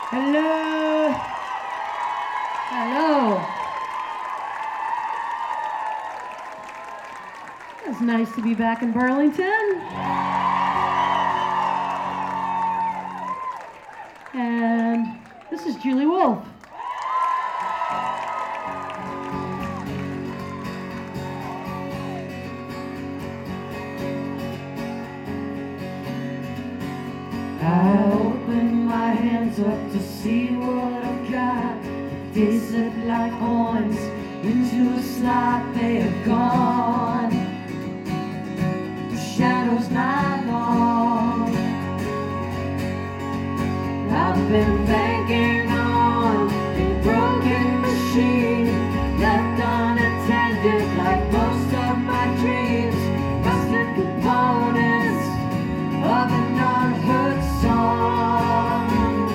Hello. Hello. It's nice to be back in Burlington. And this is Julie Wolfe. I open my hands up to see what I've got. They slip like coins into a slot, they are gone. The shadow's not long. I've been banking on a broken machine, left unattended like most of my dreams. Rusted components of an unheard song.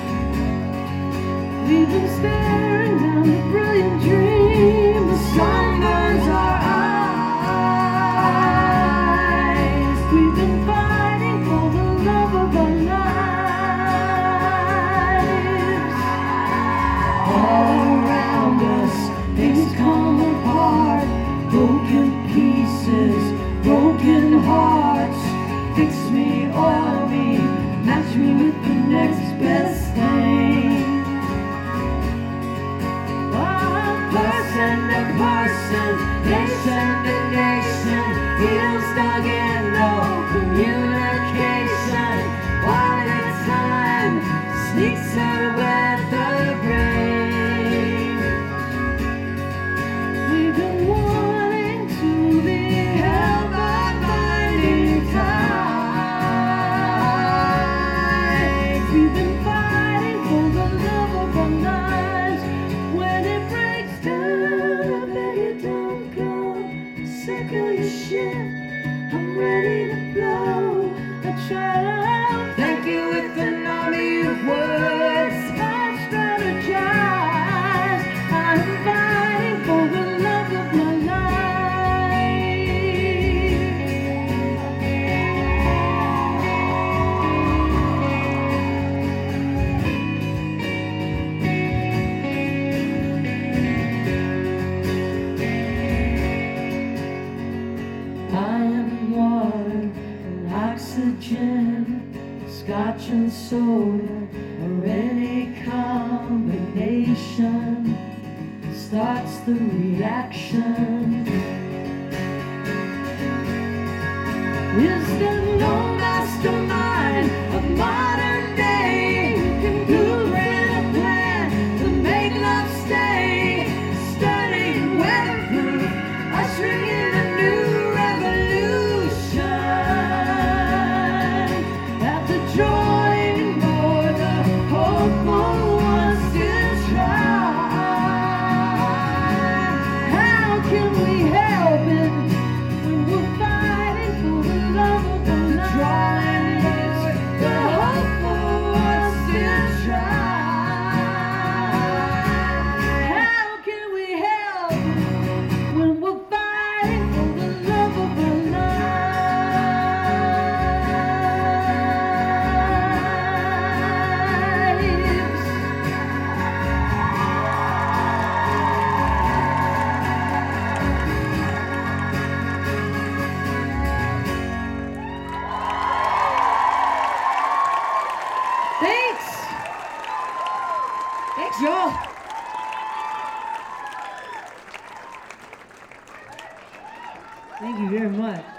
We've been staring down the brilliant dream. The sun burns our eyes. We've been fighting for the love of our lives. All around us, things come apart. Broken pieces, broken hearts. Fix me, oil me, match me with the next best thing. Person to person, nation to nation, heels dug in, no communication. One at a time, sneaks her with the rain. We've been wanting to be held by binding ties. We've been fighting for the love of our lives. When it breaks down, I beg you don't go. Circle your ship, I'm ready to blow. I try to thank you with an army of words. I strategize. I'm fighting for the love of my I am water and oxygen, scotch and soda, or any combination starts the reaction. Is there no mastermind of modern day who can blueprint a plan to make love stay? Sturdy, weatherproof, ushering in a new revolution. At the drawing board, the hopeful ones still try. How can we help it when we're fighting for the love of the drawing board? The hopeful ones still try. How can we help when we're fighting for the love of our Thanks. Thanks, y'all. Thank you very much.